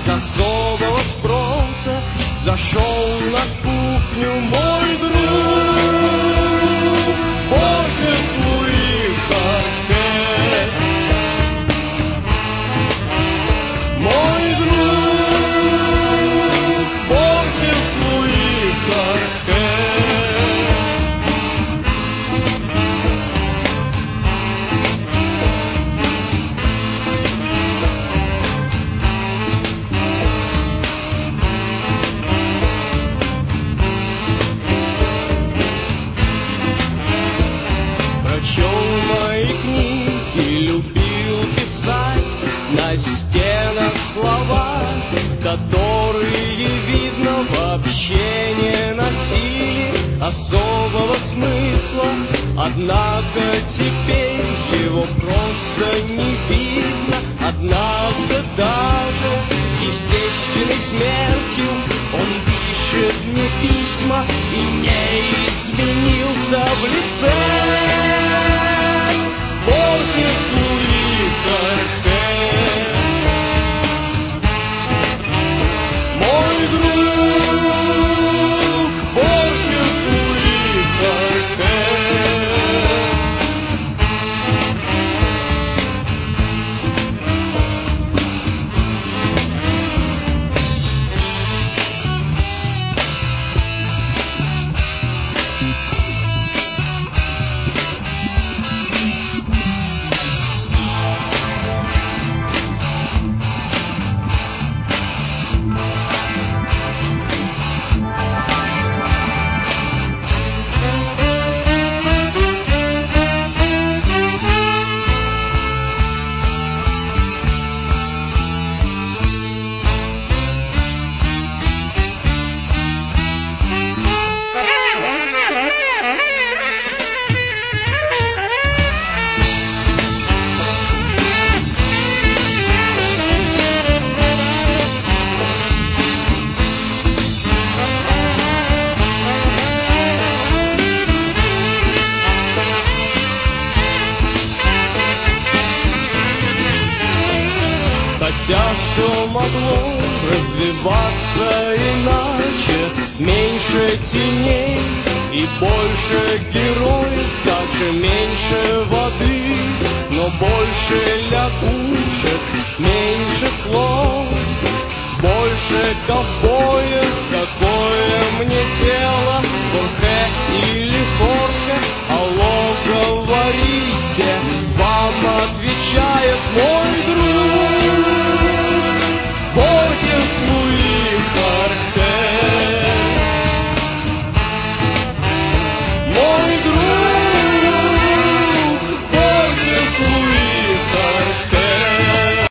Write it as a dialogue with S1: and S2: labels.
S1: без особого спроса зашел на кухню мой друг Борхес Луи Хорхе. Мой друг Борхес Луи Хорхе. Мои книги любил писать на стенах слова, которые, видно, вообще не носили особого смысла. Однако теперь его просто не видно. Однако даже естественной смертью он пишет мне письма и не изменился в лице. Борхес Луи Хорхе. Мой друг Борхес Луи Хорхе. Хотя все могло развиваться иначе, меньше теней и больше героев, также меньше воды, но больше лягушек, меньше слов, больше ковбоев.